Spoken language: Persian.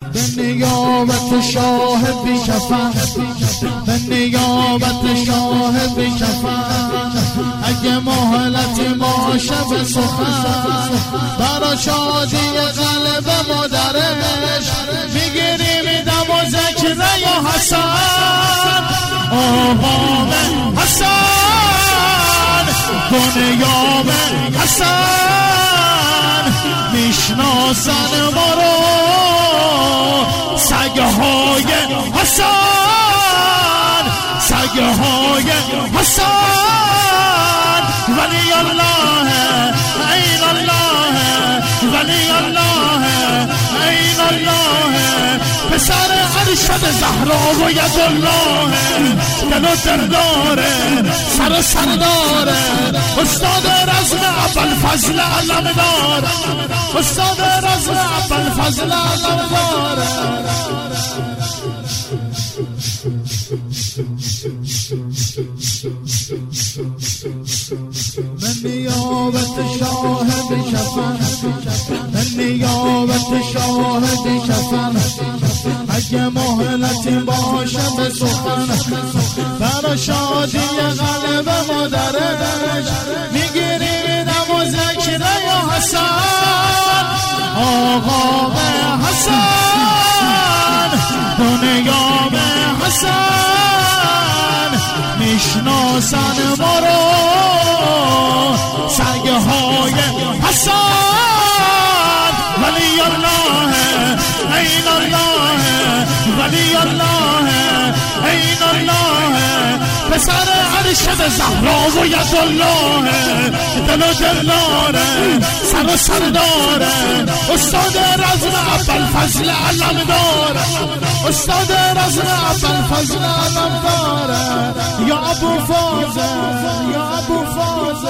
به نیابت شاه بی کفن، به نیابت شاه بی کفن، اگه مهلتی باشه به سخن، برا شادی قلب مادرش میگیریم دم و ذکر یا حسن. آقام حسن دنیام حسن میشناسن ما رو سگهای حسن، سگهای حسن. ولی الله عین الله، ولی الله عین الله، پسر ارشد زهرا و یدالله، دل و دل داره، سر و سر داره، استاد رزم ابوالفضل علمدار، استاد رزم ابوالفضل علمدار. من نیابت شاهد کفن، من نیابت شاهد کفن، اگه مهلتی باشه به سخن، برا شادی قلب مادرش میگیریم دم و ذکر یا حسن. آقا حسن دنیام حسن میشناسن ما رو سگهای حسن. ولی الله عین الله، ولی الله عین الله، پسر ارشد زهرا و یدالله، دل و دل داره، سر و سر داره، استاد رزم ابوالفضل علمدار، استاد رزم ابوالفضل علمدار. یا ابو فاضل، یا ابو فاضل.